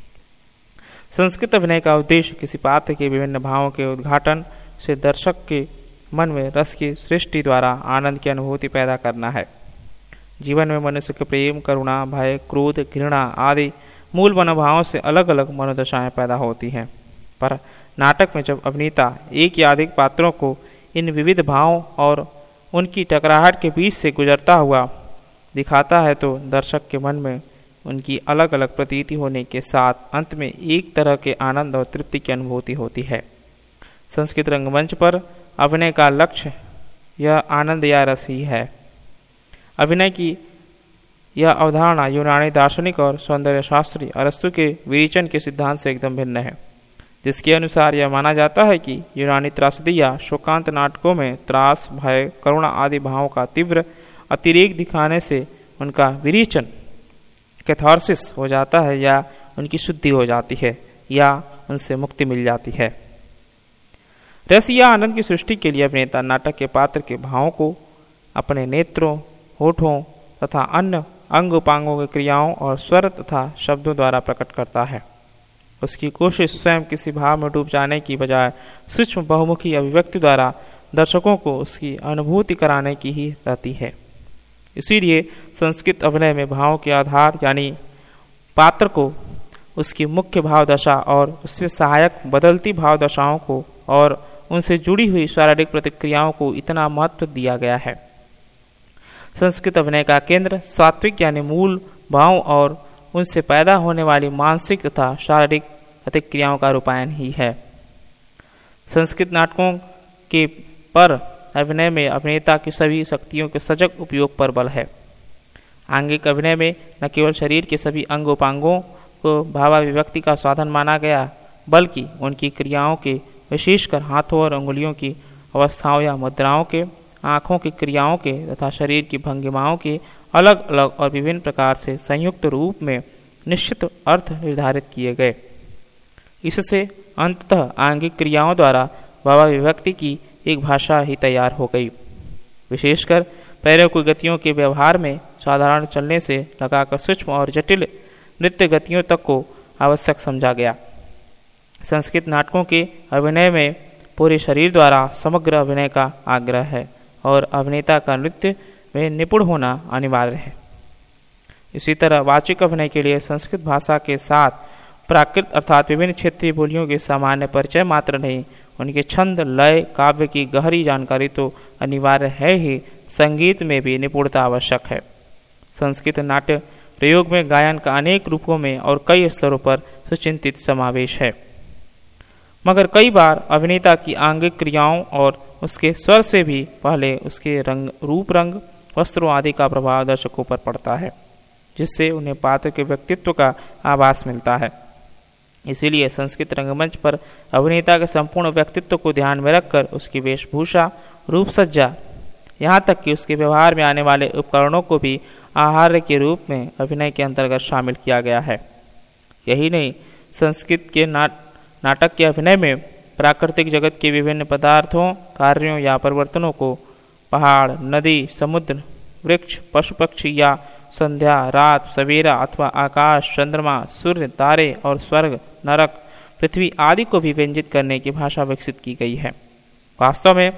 संस्कृत अभिनय का उद्देश्य किसी पात्र के विभिन्न भावों के उद्घाटन से दर्शक के मन में रस की सृष्टि द्वारा आनंद की अनुभूति पैदा करना है। जीवन में मनुष्य के प्रेम, करुणा, भय, क्रोध, घृणा आदि मूल मनोभावों से अलग अलग मनोदशाएं पैदा होती हैं, पर नाटक में जब अभिनेता एक या अधिक पात्रों को इन विविध भावों और उनकी टकराहट के बीच से गुजरता हुआ दिखाता है तो दर्शक के मन में उनकी अलग अलग प्रतीति होने के साथ अंत में एक तरह के आनंद और तृप्ति की अनुभूति होती है। संस्कृत रंगमंच पर अभिनय का लक्ष्य यह आनंद या रस ही है। अभिनय की यह अवधारणा यूनानी दार्शनिक और सौंदर्य शास्त्री अरस्तु के विवेचन के सिद्धांत से एकदम भिन्न है, जिसके अनुसार यह माना जाता है कि यूनानी त्रासदी या शोकांत नाटकों में त्रास, भय, करुणा आदि भावों का तीव्र अतिरेक दिखाने से उनका विरेचन कैथार्सिस हो जाता है या उनकी शुद्धि हो जाती है या उनसे मुक्ति मिल जाती है। रस या आनंद की सृष्टि के लिए अभिनेता नाटक के पात्र के भावों को अपने नेत्रों, होठों तथा अन्य अंग उपांगों की क्रियाओं और स्वर तथा शब्दों द्वारा प्रकट करता है। उसकी कोशिश स्वयं किसी भाव में डूब जाने की बजाय सूक्ष्म बहुमुखी अभिव्यक्ति द्वारा दर्शकों को उसकी अनुभूति कराने की ही रहती है। इसीलिए संस्कृत अभिनय में भावों के आधार यानी पात्र को उसकी मुख्य भाव दशा और उसमें सहायक बदलती भाव दशाओं को और उनसे जुड़ी हुई शारीरिक प्रतिक्रियाओं को इतना महत्व दिया गया है। संस्कृत अभिनय का केंद्र सात्विक यानी मूल भाव और उनसे पैदा होने वाली मानसिक तथा शारीरिक प्रतिक्रियाओं का रूपायन ही है। संस्कृत नाटकों के पर अभिनय में अभिनेता की सभी शक्तियों के सजग उपयोग पर बल है। आंगिक अभिनय में न केवल शरीर के सभी अंग उपांगों को भावाभिव्यक्ति का साधन माना गया, बल्कि उनकी क्रियाओं के विशेषकर हाथों और अंगुलियों की अवस्थाओं या मुद्राओं के, आँखों की क्रियाओं के तथा शरीर की भंगिमाओं के अलग अलग और विभिन्न प्रकार से संयुक्त रूप में निश्चित अर्थ निर्धारित किए गए। इससे अंततः आंगिक क्रियाओं द्वारा भावाभिव्यक्ति की एक भाषा ही तैयार हो गई। विशेषकर पैरों की गतियों के व्यवहार में साधारण चलने से लगाकर सूक्ष्म और जटिल नृत्य गतियों तक को आवश्यक समझा गया। संस्कृत नाटकों के अभिनय में पूरे शरीर द्वारा समग्र अभिनय का आग्रह है और अभिनेता का नृत्य में निपुण होना अनिवार्य है। इसी तरह वाचिक अभिनय के लिए संस्कृत भाषा के साथ प्राकृत अर्थात विभिन्न क्षेत्रीय बोलियों के सामान्य परिचय मात्र नहीं, उनके छंद, लय, काव्य की गहरी जानकारी तो अनिवार्य है ही, संगीत में भी निपुणता आवश्यक है। संस्कृत नाट्य प्रयोग में गायन का अनेक रूपों में और कई स्तरों पर सुचिंतित समावेश है, मगर कई बार अभिनेता की आंगिक क्रियाओं और उसके स्वर से भी पहले उसके रंग, रूप, रंग, वस्त्रों आदि का प्रभाव दर्शकों पर पड़ता है, जिससे उन्हें पात्र के व्यक्तित्व का आभास मिलता है। इसीलिए संस्कृत रंगमंच पर अभिनेता के संपूर्ण व्यक्तित्व को ध्यान में रखकर उसकी वेशभूषा, रूप सज्जा, यहाँ तक कि उसके व्यवहार में आने वाले उपकरणों को भी आहार्य के रूप में अभिनय के अंतर्गत शामिल किया गया है। यही नहीं, संस्कृत के नाटक के अभिनय में प्राकृतिक जगत के विभिन्न पदार्थों, कार्यों या परिवर्तनों को पहाड़, नदी, समुद्र, वृक्ष, पशु पक्षी या संध्या, रात, सवेरा अथवा आकाश, चंद्रमा, सूर्य, तारे और स्वर्ग, नरक, पृथ्वी आदि को भी व्यंजित करने की भाषा विकसित की गई है। वास्तव में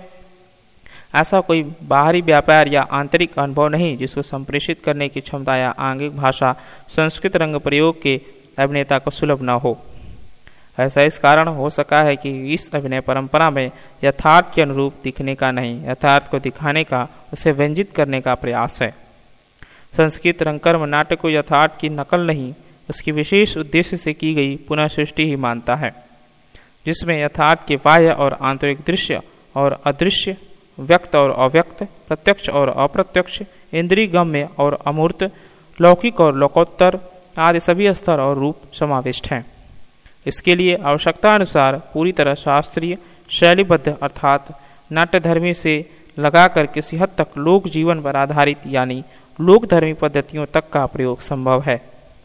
ऐसा कोई बाहरी व्यापार या आंतरिक अनुभव नहीं जिसको संप्रेषित करने की क्षमता या आंगिक भाषा संस्कृत रंग प्रयोग के अभिनेता को सुलभ न हो। ऐसा इस कारण हो सका है कि इस अभिनय परंपरा में यथार्थ के अनुरूप दिखने का नहीं, यथार्थ को दिखाने का, उसे व्यंजित करने का प्रयास है। संस्कृत रंगकर्म नाट्य को यथार्थ की नकल नहीं, उसकी विशेष उद्देश्य से की गई पुनः सृष्टि ही मानता है, जिसमें यथार्थ के बाह्य और आंतरिक दृश्य और अदृश्य, व्यक्त और अव्यक्त, प्रत्यक्ष और अप्रत्यक्ष, इंद्रिय गम्य और अमूर्त, लौकिक और लोकोत्तर आदि सभी स्तर और रूप समाविष्ट हैं। इसके लिए आवश्यकता अनुसार पूरी तरह शास्त्रीय, शैलीबद्ध अर्थात नाट्यधर्मी से लगाकर किसी हद तक लोक जीवन पर आधारित यानी लोक धर्मी पद्धतियों तक का प्रयोग संभव है।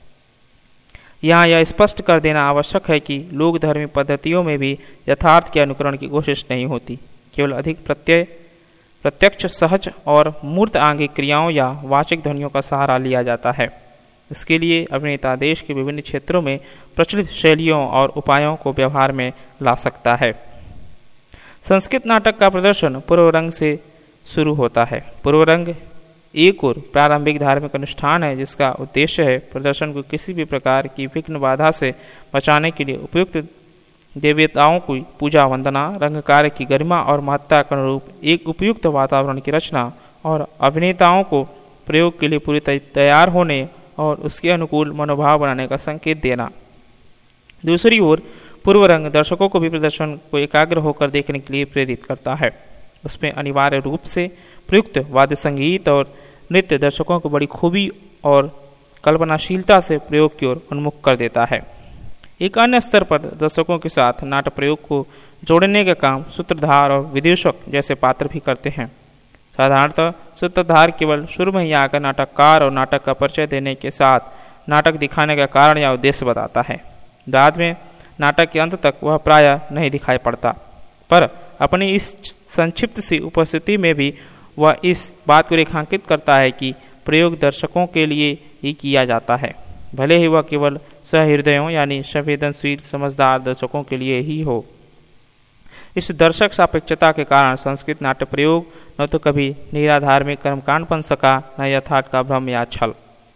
यहाँ यह स्पष्ट कर देना आवश्यक है कि लोक धर्मी पद्धतियों में भी यथार्थ के अनुकरण की कोशिश नहीं होती, केवल अधिक प्रत्यक्ष, सहज और मूर्त आंगिक क्रियाओं या वाचिक ध्वनियों का सहारा लिया जाता है। इसके लिए अभिनेता देश के विभिन्न क्षेत्रों में प्रचलित शैलियों और उपायों को व्यवहार में ला सकता है। संस्कृत नाटक का प्रदर्शन पूर्व रंग से शुरू होता है। पूर्व रंग एक और प्रारंभिक धार्मिक अनुष्ठान है, जिसका उद्देश्य है प्रदर्शन को किसी भी प्रकार की विघ्न बाधा से बचाने के लिए उपयुक्त देवताओं की पूजा वंदना, रंग कार्य की गरिमा और महत्ता के अनुरूप एक उपयुक्त वातावरण की रचना और अभिनेताओं को प्रयोग के लिए पूरी तैयार होने और उसके अनुकूल मनोभाव बनाने का संकेत देना। दूसरी ओर पूर्व रंग दर्शकों को भी प्रदर्शन को एकाग्र होकर देखने के लिए प्रेरित करता है। उसमें अनिवार्य रूप से प्रयुक्त वाद्य संगीत और नृत्य दर्शकों को बड़ी खूबी और कल्पनाशीलता से प्रयोग की ओर उन्मुख कर देता है। एक अन्य स्तर पर दर्शकों के साथ नाट्य प्रयोग को जोड़ने का काम सूत्रधार और विदूषक जैसे पात्र भी करते हैं। साधारणतः सूत्रधार केवल शुरू में ही आकर नाटककार और नाटक का परिचय देने के साथ नाटक दिखाने का कारण या उद्देश्य बताता है। बाद में नाटक के अंत तक वह प्रायः नहीं दिखाई पड़ता, पर अपनी इस संक्षिप्त सी उपस्थिति में भी वह इस बात को रेखांकित करता है कि प्रयोग दर्शकों के लिए ही किया जाता है, भले ही वह केवल सहृदयों यानी संवेदनशील समझदार दर्शकों के लिए ही हो। इस दर्शक सापेक्षता के कारण संस्कृत नाट्य प्रयोग न तो कभी निराधार में कर्मकांड बन सका, न यथार्थ का भ्रम या छल।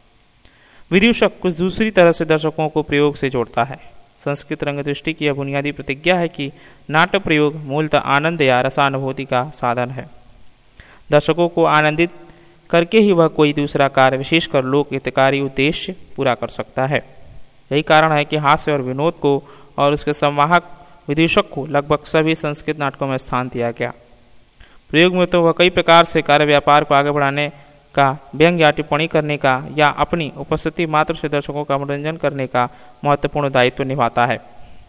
विदूषक कुछ दूसरी तरह से दर्शकों को प्रयोग से जोड़ता है। संस्कृत रंग दृष्टि की यह बुनियादी प्रतिज्ञा है कि नाट्य प्रयोग मूलतः आनंद या रसानुभूति का साधन है। दर्शकों को आनंदित करके ही वह कोई दूसरा कार्य विशेषकर लोक हितकारी उद्देश्य पूरा कर सकता है। यही कारण है कि हास्य और विनोद को और उसके संवाहक विदूषक को लगभग सभी संस्कृत नाटकों में स्थान दिया गया। प्रयोग में तो वह कई प्रकार से कार्य व्यापार को आगे बढ़ाने का, व्यंग या टिप्पणी करने का या अपनी उपस्थिति मात्र से दर्शकों का मनोरंजन करने का महत्वपूर्ण दायित्व निभाता है।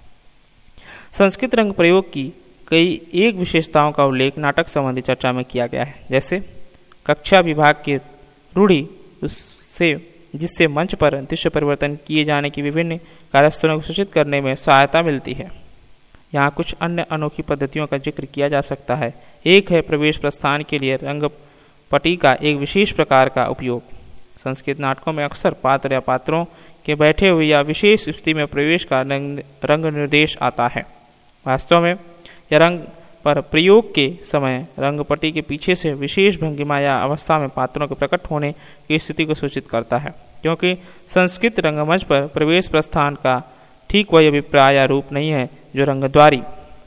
संस्कृत रंग प्रयोग की कई एक विशेषताओं का उल्लेख नाटक संबंधी चर्चा में किया गया है, जैसे कक्षा विभाग की रूढ़ि जिससे मंच पर दृश्य परिवर्तन किए जाने की विभिन्न कार्यस्थलों को सूचित करने में सहायता मिलती है। यहाँ कुछ अन्य अनोखी पद्धतियों का जिक्र किया जा सकता है। एक है प्रवेश प्रस्थान के लिए रंग पट्टी का एक विशेष प्रकार का उपयोग। संस्कृत नाटकों में अक्सर पात्र या पात्रों के बैठे हुए या विशेष स्थिति में प्रवेश का रंग निर्देश आता है। वास्तव में यह रंग पर प्रयोग के समय रंगपट्टी के पीछे से विशेष भंगिमा या अवस्था में पात्रों के प्रकट होने की स्थिति को सूचित करता है, क्योंकि संस्कृत रंगमंच पर प्रवेश प्रस्थान का ठीक वही अभिप्राय या रूप नहीं है जो रंगद्वारी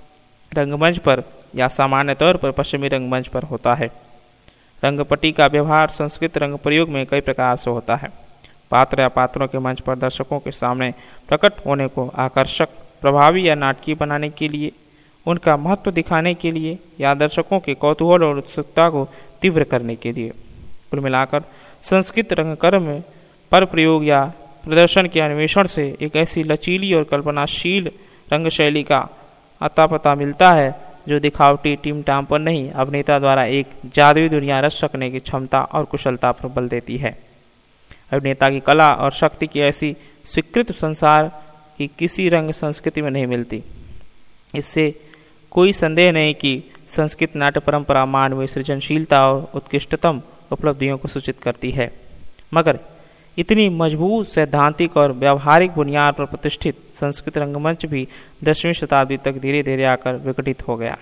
रंगमंच पर या सामान्य तौर पर पश्चिमी रंगमंच पर होता है। रंगपट्टी का व्यवहार संस्कृत रंग प्रयोग में कई प्रकार से होता है। पात्र या पात्रों के मंच पर दर्शकों के सामने प्रकट होने को आकर्षक, प्रभावी या नाटकीय बनाने के लिए, उनका महत्व दिखाने के लिए या दर्शकों के कौतूहल और उत्सुकता को तीव्र करने के लिए। कुल मिलाकर संस्कृत रंगकर्म में पर प्रयोग या प्रदर्शन के अन्वेषण से एक ऐसी लचीली और कल्पनाशील रंग शैली का अता पता मिलता है जो दिखावटी टीम-टाम पर नहीं, अभिनेता द्वारा एक जादुई दुनिया रच सकने की क्षमता और कुशलता पर बल देती है। अभिनेता की कला और शक्ति की ऐसी स्वीकृत संसार की किसी रंग संस्कृति में नहीं मिलती। इससे कोई संदेह नहीं कि संस्कृत नाट्य परंपरा मानवीय सृजनशीलता और उत्कृष्टतम उपलब्धियों को सूचित करती है, मगर इतनी मजबूत सैद्धांतिक और व्यावहारिक बुनियाद पर प्रतिष्ठित संस्कृत रंगमंच भी 10वीं शताब्दी तक धीरे धीरे आकर विकटित हो गया।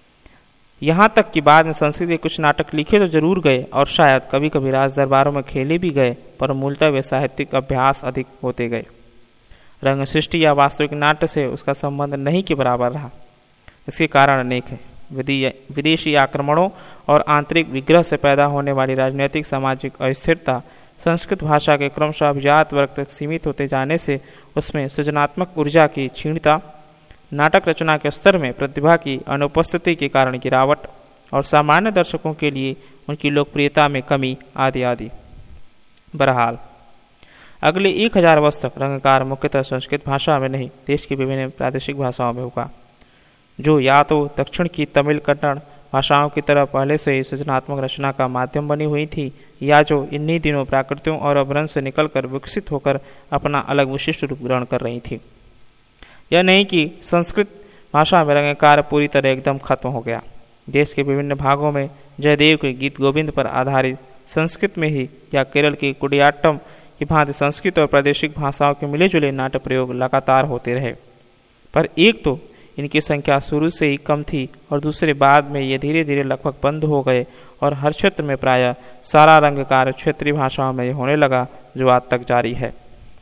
यहाँ तक कि बाद में संस्कृत के कुछ नाटक लिखे तो जरूर गए और शायद कभी कभी राज दरबारों में खेले भी गए, पर मूलतः वे साहित्यिक अभ्यास अधिक होते गए। रंग सृष्टि या वास्तविक नाट्य से उसका संबंध नहीं के बराबर रहा। इसके कारण अनेक है। विदेशी आक्रमणों और आंतरिक विग्रह से पैदा होने वाली राजनीतिक सामाजिक अस्थिरता संस्कृत भाषा के क्रमशः अभिजात वर्ग तक सीमित होते जाने से उसमें सृजनात्मक ऊर्जा की क्षीणता, नाटक रचना के स्तर में प्रतिभा की अनुपस्थिति के कारण गिरावट और सामान्य दर्शकों के लिए उनकी लोकप्रियता में कमी आदि आदि। बहरहाल अगले 1000 वर्ष तक रंगकार मुख्यतः संस्कृत भाषा में नहीं, देश की विभिन्न प्रादेशिक भाषाओं में होगा, जो या तो दक्षिण की तमिल कन्नड़ भाषाओं की तरह पहले से ही सृजनात्मक रचना का माध्यम बनी हुई थी, या जो इन्हीं दिनों प्राकृतियों और अपभ्रंश से निकलकर विकसित होकर अपना अलग विशिष्ट रूप ग्रहण कर रही थी। यह नहीं कि संस्कृत भाषा में रंगकार पूरी तरह एकदम खत्म हो गया। देश के विभिन्न भागों में जयदेव के गीत गोविंद पर आधारित संस्कृत में ही या केरल की कुडियाट्टम की भांति संस्कृत और प्रादेशिक भाषाओं के मिले जुले नाट्य प्रयोग लगातार होते रहे, पर एक तो इनकी संख्या शुरू से ही कम थी और दूसरे बाद में ये धीरे धीरे लगभग बंद हो गए और हर क्षेत्र में प्रायः सारा रंगकार क्षेत्रीय भाषाओं में होने लगा, जो आज तक जारी है।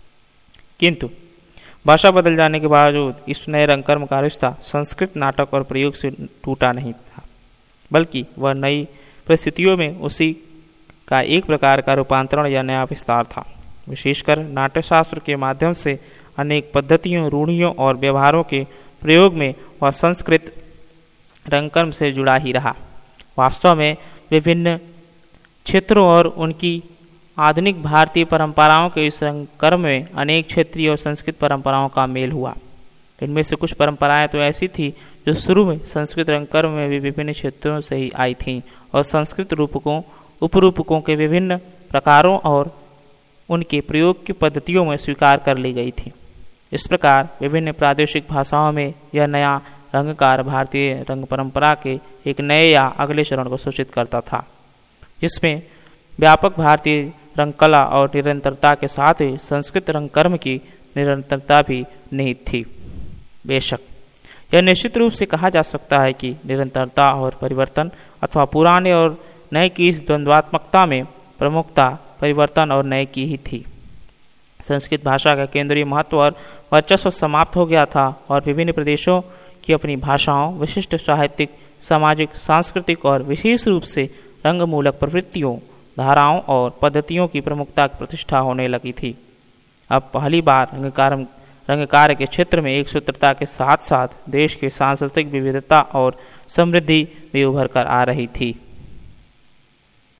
किंतु भाषा बदल जाने के बावजूद इस नए रंगकर्म का रिश्ता संस्कृत नाटक और प्रयोग से टूटा नहीं था, बल्कि वह नई परिस्थितियों में उसी का एक प्रकार का रूपांतरण या नया विस्तार था। विशेषकर नाट्यशास्त्र के माध्यम से अनेक पद्धतियों, रूढ़ियों और व्यवहारों के प्रयोग में वह संस्कृत रंगकर्म से जुड़ा ही रहा। वास्तव में विभिन्न क्षेत्रों और उनकी आधुनिक भारतीय परंपराओं के इस रंगकर्म में अनेक क्षेत्रीय और संस्कृत परंपराओं का मेल हुआ। इनमें से कुछ परंपराएं तो ऐसी थी जो शुरू में संस्कृत रंगकर्म में भी विभिन्न क्षेत्रों से ही आई थीं और संस्कृत रूपकों, उपरूपकों के विभिन्न प्रकारों और उनके प्रयोग की पद्धतियों में स्वीकार कर ली गई थी। इस प्रकार विभिन्न प्रादेशिक भाषाओं में यह नया रंगकार भारतीय रंग परंपरा के एक नए या अगले चरण को सूचित करता था, जिसमें व्यापक भारतीय रंग कला और निरंतरता के साथ ही संस्कृत रंगकर्म की निरंतरता भी निहित थी। बेशक यह निश्चित रूप से कहा जा सकता है कि निरंतरता और परिवर्तन अथवा पुराने और नए की इस द्वंद्वात्मकता में प्रमुखता परिवर्तन और नए की ही थी। संस्कृत भाषा का केंद्रीय महत्व और वर्चस्व समाप्त हो गया था और विभिन्न प्रदेशों की अपनी भाषाओं, विशिष्ट साहित्यिक, सामाजिक, सांस्कृतिक और विशेष रूप से रंगमूलक प्रवृत्तियों, धाराओं और पद्धतियों की प्रमुखता की प्रतिष्ठा होने लगी थी। अब पहली बार रंगकार्य के क्षेत्र में एक सूत्रता के साथ साथ देश की सांस्कृतिक विविधता और समृद्धि भी उभर कर आ रही थी।